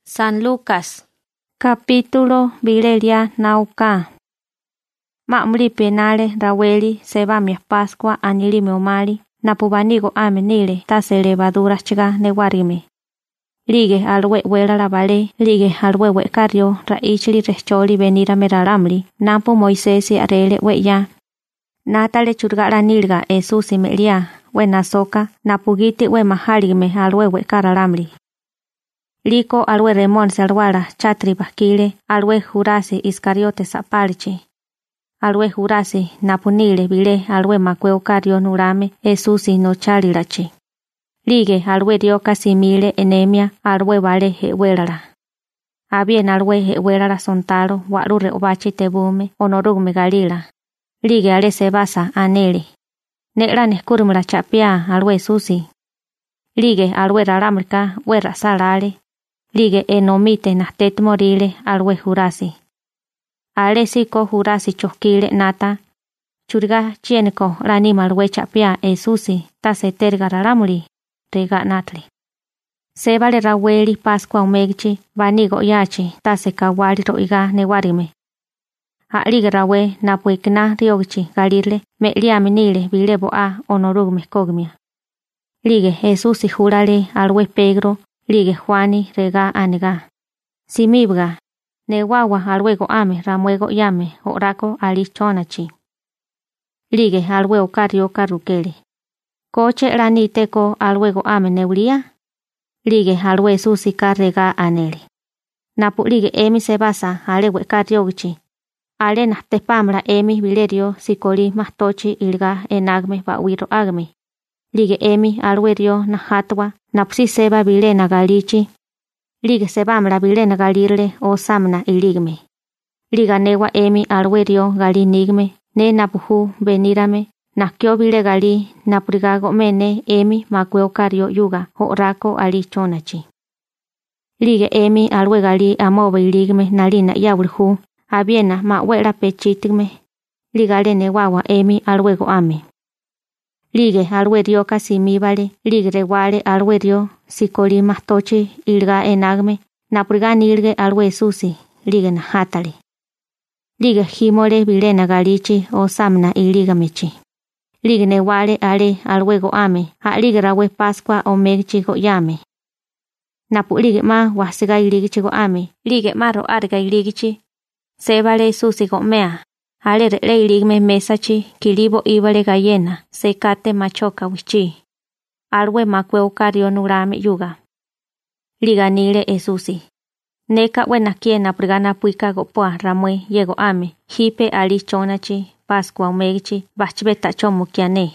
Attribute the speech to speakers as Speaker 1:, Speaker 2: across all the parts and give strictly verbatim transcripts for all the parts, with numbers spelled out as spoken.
Speaker 1: San Lucas, capítulo Vilelia nauka. Ma'mli penale raweli seba mi Pascua anili me omali napubanigo amenile tase levaduras chiga newarime. Lige alwe wela la vale, lige alwe we cario raichli recholi venira meraramli, napo Moisesi arele we ya. Natale churgara nilga Esusi melia, we nasoka, napugiti we mahaligme alwe we kararamli. Liko alwe remon salwara chatri bakile, alwe jurasi iscariote sapalchi. Alwe jurasi napunile vile alwe makweo cario nurame Esusi no chalirachi. Lige alwe dio casimile enemia alwe vale he welara. Abien alwe he welara sontaro warure obachi tebume onorugme galila. Lige ale se basa anele. Negra neskurmla chapia alwe Susi. Lige alwe raramrika wera salale. Lige enomite nastet morile alwe jurasi. Ale siko jurasi chosquile nata. Churga chieneko ranima alwe chapia Esusi tase terga raramuri. Rega natli. Sebale raweli Pascua umegchi vanigo yachi tase kawali roiga newarime. Alige rawe napuikna riogchi galirle me liaminile vilebo a onorugme kogmia. Lige Jesús jurale alwe Pedro, lige Juani rega anega. Simibga, newawa alwego ame ramuego yame orako alichonachi. Lige alwe okario karukele. Coche raniteko alwego ame neulia. Lige alwe Susi carrega anele. Napu lige emi se basa alewe kariogichi. Ale nastepamra emi vilerio sikoli mastochi ilga enagme bawiro agme. Lige emi alwerio nahatwa napsi seba vilena galichi. Lige sebamra vilena galirle o samna iligme. Liga newa emi alwerio galinigme ne napuhu venirame. Nakyo vile gali naprigago mene emi makweo cario yuga o rako ali chonachi. Lige emi alwe gali amobe iligme nalina yawrihu. Abiena ma wera pechitigme. Ligale newawa emi alwego ame. Lige alwerio kasimi vale. Lige rewale alwerio sikoli mastochi ilga enagme. Naprigani ilge alwe Susi. Lige na hatale. Lige himole vilena galichi o samna iligamechi. Lige newale ale alwego ame. Ha lige rawe Pascua o megchi go yame. Napu lige ma wasiga iligichi go ame. Lige maro arga iligichi. Sebale Susi gomea. Ale re iligme mesachi kilibo ibale gallena. Sekate machoka wichi. Alwe makweo cario nurame yuga. Liganile Esusi. Neka wena kiena prigana puika gopoa ramue yego ame. Hipe ali chonachi. Pascua umegchi bachbeta chomu kiane.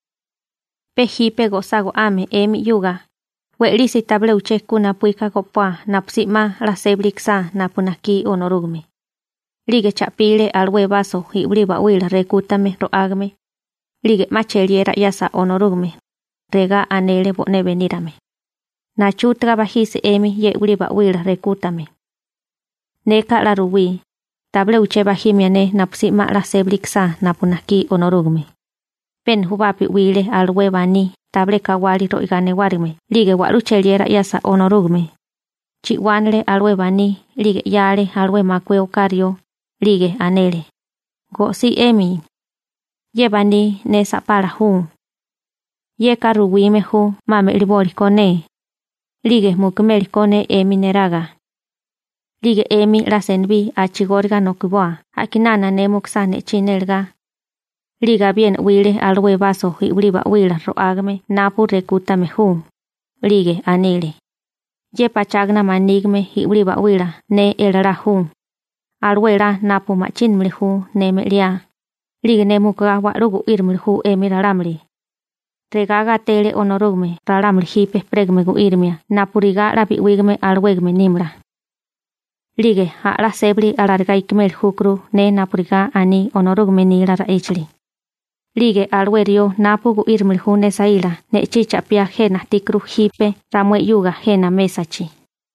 Speaker 1: Pe hipe gozago ame emi yuga. We lisi table uche kuna puika gopoa napsima la seblixa napunaki onorugme. Lige chapile alwe vaso hibriba wila recutame roagme. Lige macheliera yasa onorugme. Rega anele bone venirame. Nachutra bajisi emi ye uliba wila recutame. Neka la ruwi. Table uche bajimiane napsima la seblixa napunaki onorugme. Pen hubapi wile alwe bani table kawali roigane warime. Lige warucheliera yasa onorugme. Chiwanle alwe bani lige yale alwe makweo cario. Lige anele. Go si emi. Ye bani ne sapara hu. Ye karuwime hu mame libori kone. Lige mukmeli kone emi neraga. Lige emi la senbi achigorga no kuboa. Akinana ne muksane chinelga. Liga bien wile alwe vaso hibriba wila roagme napu recutame hu. Lige anele. Ye pachagna manigme hibriba wila ne elra hu. Alwera napu machin mlihu ne melia. Lige ne muka warugu irmilhu emi raramli. Regaga tele onorugme raramli hipe pregme gu irmia. Napuriga rabi wigme alwegme nimra. Lige ha la sebli alarga ikmel hukru ne napuriga ani onorugme nila raichli. Lige alwerio napu gu irmilhu ne saila ne chichapia jena tikru hipe ramue yuga jena mesachi.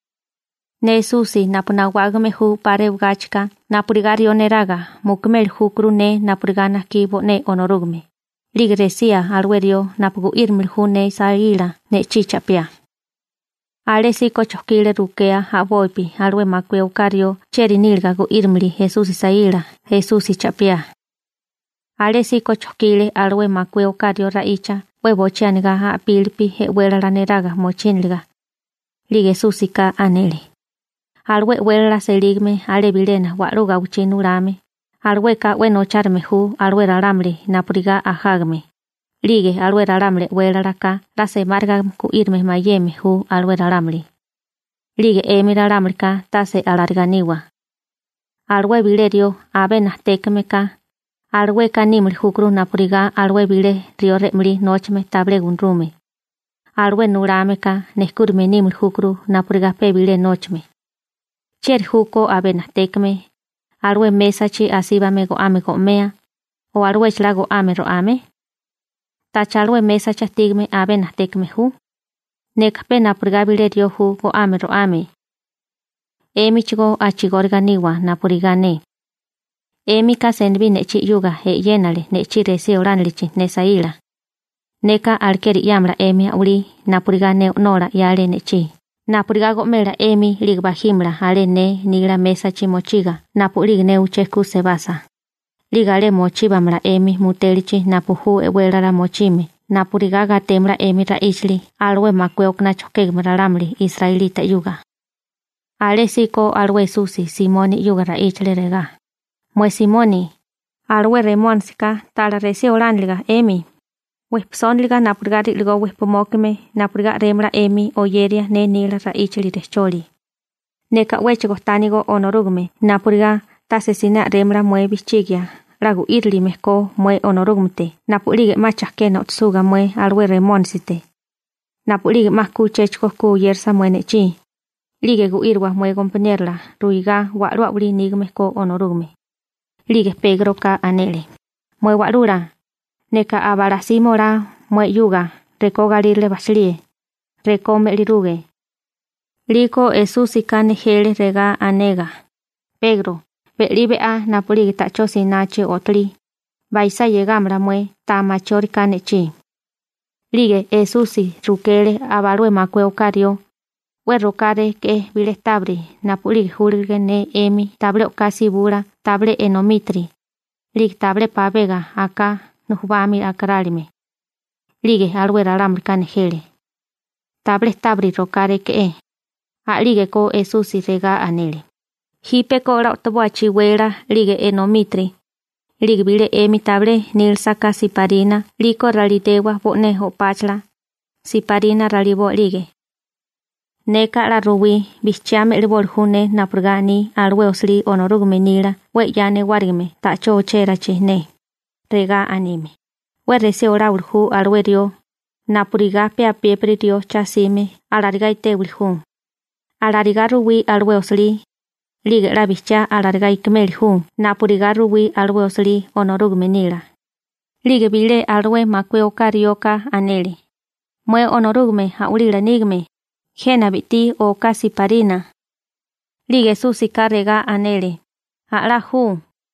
Speaker 1: Ne Susi napunawagme hu pare ugachka napurigario neraga mukmel hukru ne napurigana kibo ne onorugme. Ligresia alwerio napugu irmil hu ne saila ne chichapia. Ale siko chokile rukea haboipi alwe makwe ukario cheri nilga go irmli Jesús isaila Jesús ichapia. Ale siko chokile alwe makwe ukario raicha huevo chaniga ha pilpi he wela la neraga mochinliga. Lige susika anele. Alwe wela seligme ale bilena waruga uchinurame. Alwe ka weno charme hu alwe raramle napuriga ahagme. Lige alwe raramle wela raka la se marga ku irme mayeme hu alwe raramle. Lige emi raramle ka tase alarganiwa. Alwe bilerio abena tekme ka. Alwe ka nimli hukru napuriga alwe bile rio remli nochme table gunrume. Alwe nurame ka neskurme nimli hukru napuriga pe bile nochme. Cher huko abena tekme. Alwe mesachi asibame go ame go mea. O alwe chlago ame ro ame. Tachalwe mesacha tigme abena tekme hu. Nekpe napuriga bile rio hu go ame ro ame. Emi chigo achigorganiwa napuriga ne. Emi ka senbi nechi yuga he yenale nechi resi oranlichi nesaila. Neka alkeri yamra emi uli napuriga ne nora yale nechi. Napuriga gomera emi ligba himra ale ne nigra mesa chimochiga napurig ne ucheku sebasa. Ligale mochiba mra emi mutelichi napuhu ewelala mochime. Napuriga gatemra emi raishli alwe makweokna chokegmra ramli israelita yuga. Ale siko alwe susi simoni yuga raishli rega. Mue Simoni, alwe remonsica, tala resi oranliga emi. Wespsonliga napurgari ligo wespomokime, napurga remra emi oyeria ne nila raichili recholi. Neka wechegostanigo onorugme, napurga tasesina remra mue bichigia, ragu irli mezco mue onorugmte, napulige machasquena otsuga mue alwe remonsite. Napulige mascu chechcoscu yersa muenechi. Lige gu irwa mue compañerla, ruiga walua uli nigmesco onorugme. Lige Pedro ka anele. Mue warura. Neka abarasimora mue yuga. Reko galirle baslie. Reko meliruge. Liko esusi kane hele rega anega. Pedro. Belibe a napulige tachosi nache otli. Baisa yegamra mue ta machori kane chi. Lige esusi rukele abalue makwe okario. Werro kare ke bile tabri napulige hurge ne emi table okasi bura. Table enomitri. Lig table pavega acá nujbami akralime. Lige alwe raramri kanejele. Table tabri rokare ke e. A lige ko esusi rega anele. Hipe ko la otobuachi wera lige enomitri. Lig bile emi table nil saka siparina. Liko ralitewa bonejo pachla. Siparina ralibo lige. Neka la ruwi bichame libor hune napurgani alwe osli onorugme nila we yane wargme tacho chera chihne. Rega anime. We rese ora urhu alwe rio. Napuriga pe a piepri rio chasime alariga ite urhu. Alariga ruwi alwe osli. Liga la bicha alariga ikmel hu. Napuriga ruwi alwe osli onorugme nila. Liga bile alwe makwe okarioka anele. Mue onorugme haulila nigme. Jena biti o casi parina. Lige susi carrega anele. Ala hu.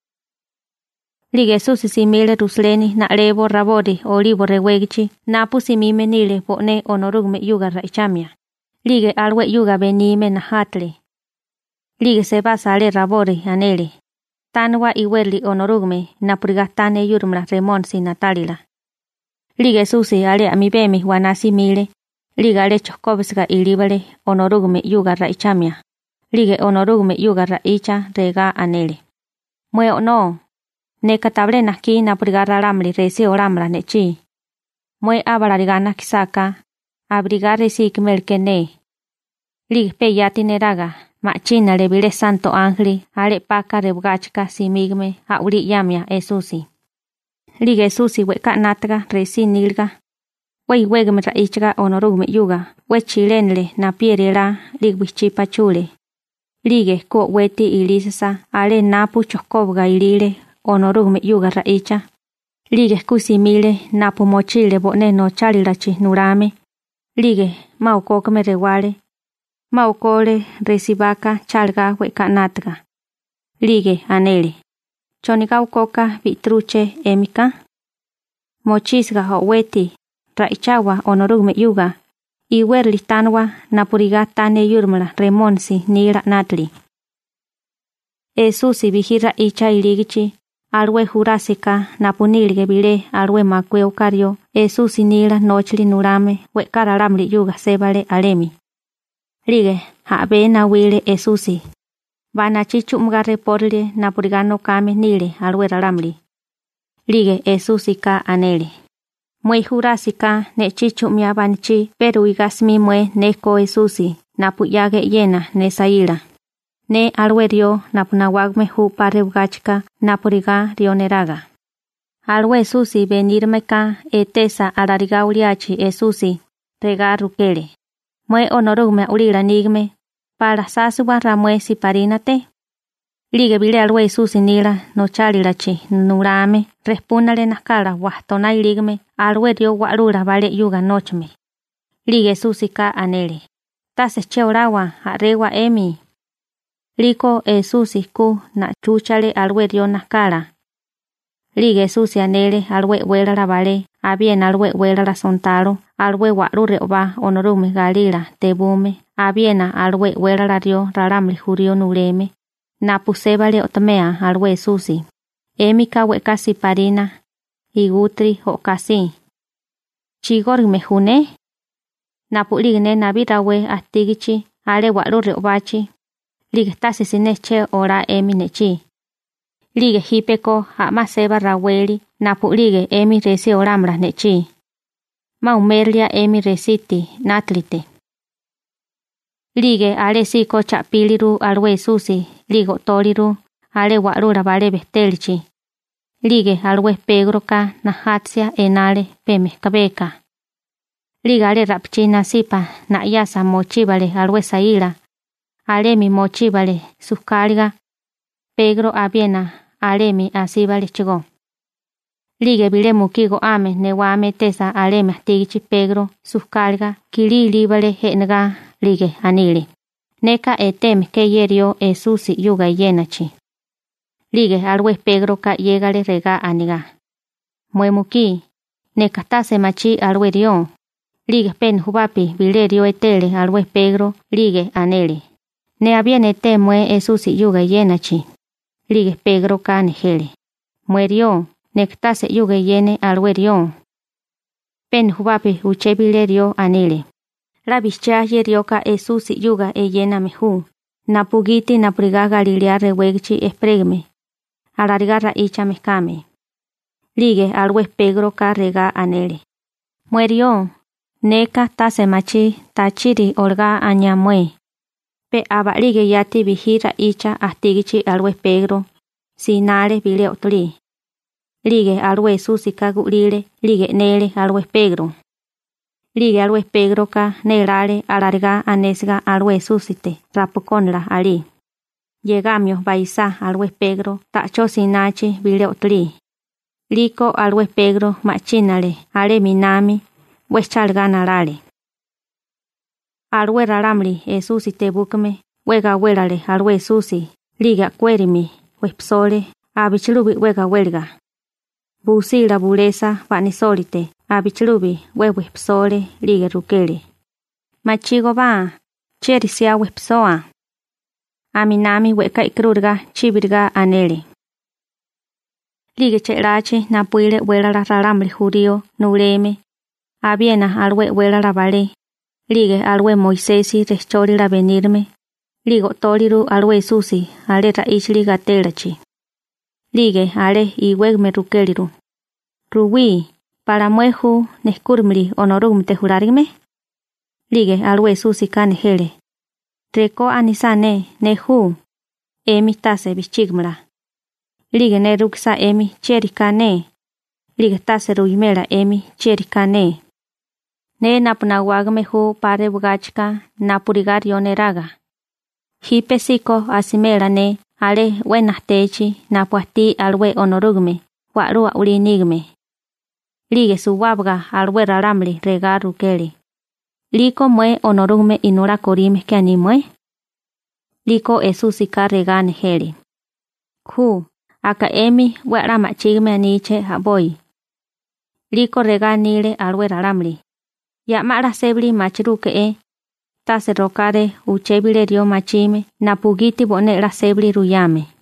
Speaker 1: Lige susi simile rusleni na lebo rabori olivo rewegichi. Napu simime nile pone onorugme yuga raichamia. Lige alwe yuga benime na hatle. Lige se basale rabori anele. Tanwa iwerli onorugme napurigatane yurmla remonsi natalila. Lige susi ale amibemi wanasi mile. Liga le chokobsga ilibale onorugme yuga raichamia. Lige onorugme yuga raicha rega anele. Mue ono. Neka table naki napurigara ramli resi oramla nechi. Mue abalarigana kisaka. Abrigare si kmelkene. Lige peyati neraga. Machina le bile santo angli. Ale paka rebgachka simigme a uri yamia esusi. Lige esusi weka natga resi nilga. Wey wegme raichga onorugme yuga, we chilenle na pierela ligbichi pachule. Lige ko weti ilisasa ale napu chokobga ilile onorugme yuga raicha. Lige kusimile napu mochile bone no chalilachi nurame. Lige maukokme rewale. Maukole resibaka chalga weka natga. Lige anele. Chonika ukoka bitruche emika. Mochisga ho weti. Raichawa onorugme yuga. Iwerli tanwa napuriga tane yurmala remonsi nira natli. Esusi vihira icha iligichi alwe jurasika napunilge bile alwe makwe ukario Esusi nila nochli nurame wekaralamli yuga sebale alemi. Lige habe na wile Esusi. Bana chichu mga reporle napurigano kame nile alwe ralamli. Lige Esusi ka anele. Mwe jurasika ne chichu miabanichi pero igasmi mwe neko Esusi napuyage yena ne saila. Ne alwe rio napunawagme hu pare ugachika napuriga rioneraga. Alwe Esusi venirmeka etesa alariga uliachi Esusi rega rukele. Mwe onorume ulira nigme para sasuwa ramwe siparinate. Lige bile alwe Esusi nila no chalilachi nurame respunale nakala wahtona iligme alwe rio warura vale yuga nochme. Lige Esusi ka anele. Tase cheorawa arewa emi. Liko Esusi ku na chuchale alwe rio nakala. Lige Esusi anele alwe wela la vale abien alwe wela la sontaro alwe warure oba onorume galila tebume abiena alwe wela la rio raramli jurio nureme. Napusebale otamea alwe Esusi. Emi kawe kasi parina. Igutri o kasi. Chigor mejune. Napuligne nabirawe atigichi ale warure obachi. Lige tasi sineche ora emi nechi. Lige hipeko hama seba raweli napulige emi resi oramra nechi. Maumerlia emi resiti natlite. Lige ale siko chapiliru alwe Esusi ligo toliru ale warura vale bestelichi. Lige alwe pegroka nahatsia enale pemeskabeka. Liga ale rapchina sipa na yasa mochivale alwe saila. Alemi mochivale suscarga. Pegro abiena alemi asivale chigo. Lige bile mukigo ame newame tesa alemi astigichi Pegro suscarga kili libale henga lige anile. Neka etem ke yerio Esusi yuga yenachi. Lige alwe Pegro ka yegale rega aniga. Muemuki. Neka tase machi alwe rio. Lige pen hubapi bilerio etele alwe Pegro lige anele. Ne abiene te mue Esusi yuga yenachi. Lige Pegro ka nejele. Muerio. Nektase yuga yene alwe rio. Pen hubapi uche bilerio anele. La bicha yerioka Esusi yuga e yena mehu. Napugiti napuriga Galilea rewegchi espregme. Alarigarra icha meskame. Lige alwe Pegro ka rega anele. Muerio. Neka tase machi tachiri olga añamue. Pe abalige yati vihira icha astigichi alwe Pegro. Sinale bile otli. Lige alwe Esusi ka gulile lige nele alwe Pegro. Lige alwe Pegro ka nelale alarga anesga alwe Esusite rapukonla ali. Llegamio baisa alwe Pegro tacho sinachi bile otli. Liko alwe Pegro machinale ale minami wechalga nalale. Alwe ralamli Esusite bukme wega welale alwe Esusi liga cuerimi wepsole abichlubi wega welga. Busi la bulesa vanisolite abichlubi wewe psole lige rukele. Machigo ba cherisia wepsoa. Aminami weka ikrurga chibirga anele. Lige chelache napuile wela la ralamli jurio nureme. Abiena alwe wela la vale. Lige alwe Moisesi rechori la venirme. Ligo toliru alwe Esusi ale raichli gatelachi. Lige ale iwegme rukeliru. Ruwi para mueju neskurmli onorum te jurarime. Lige alwe Esusi ka nejele. Reko anisane nehu. Emi tase bichigmla. Lige ne ruksa emi cherikane. Lige tase ruimela emi cherikane. Ne napunawagme hu pare bugachka napurigar yoneraga. Hipe siko asimela ne ale wenastechi napuasti alwe onorugme warua ulinigme. Lige suwabga alwe raramli rega rukeli. Liko mue onorugme inura korime ke animue. Liko Esusi ka rega nejeli. Ku aka emi wera machigme aniche haboy. Liko rega nile alwe raramli. Ya mara sebli machiru ke e. Ta se rokare uchebile rio machime na pugiti bone la sebli ruyame.